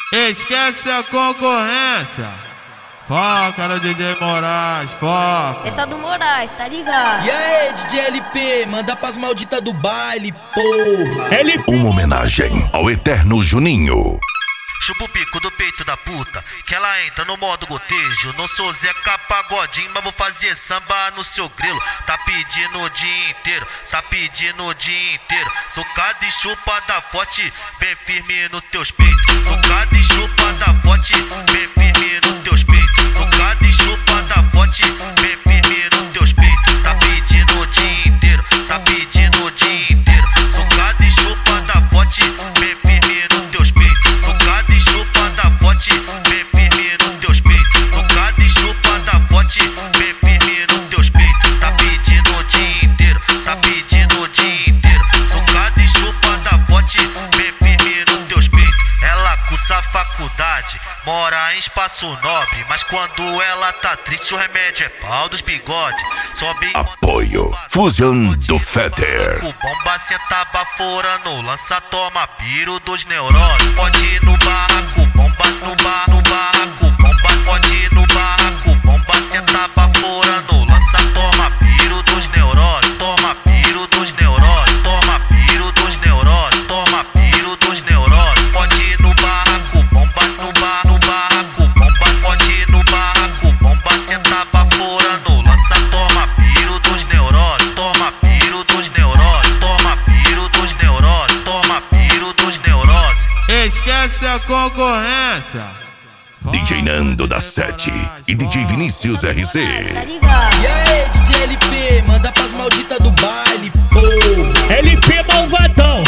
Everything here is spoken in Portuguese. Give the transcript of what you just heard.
Esquece a concorrência. Foca no DJ Moraes, foca. Essa do Moraes, tá ligado? E aí, DJ LP, manda pras malditas do baile, porra. Uma homenagem ao eterno Juninho. Chupa o bico do peito da puta, que ela entra no modo gotejo. Não sou Zeca Pagodinho, mas vou fazer samba no seu grilo. Tá pedindo o dia inteiro, tá pedindo o dia inteiro. Socada e chupada forte, bem firme nos teus peitos. Socada e chupada forte, bem firme nos teus peitos. Socada e chupada forte, bem firme nos teus peitos. Tá pedindo o dia inteiro, tá pedindo o dia inteiro. Socada e chupada forte, bem firme nos teus peitos. Socada e chupada forte, bem firme nos teus peitos. Socada e chupada forte, bem firme nos teus peitos. Tá pedindo o dia inteiro, tá pedindo o dia inteiro. Socada e chupada forte, bem firme nos teus peitos. Ela cursa faculdade, mora em espaço nobre, mas quando ela tá triste o remédio é pau dos bigode. Sobe Apoio Fusion do Fetter. o bomba senta baforando, lança toma piro dos neurônios. Pode ir no barraco, bomba no barraco, bomba pode ir no barraco, bomba senta baforando, lança toma piro dos neurônios. Toma piro dos neurônios, toma piro dos neurônios, toma piro dos neurônios. Pode ir no barraco, bomba no barraco, bomba pode ir no barraco, bomba senta baforando, lança toma piro dos neurônios, toma piro dos neurônios, toma piro dos neurônios, toma piro dos neurônios. Esquece a concorrência. DJ Nando da 7 e DJ Vinícius Tá RC. ligado? E aí, DJ LP, manda pras malditas do baile, porra. LP malvadão.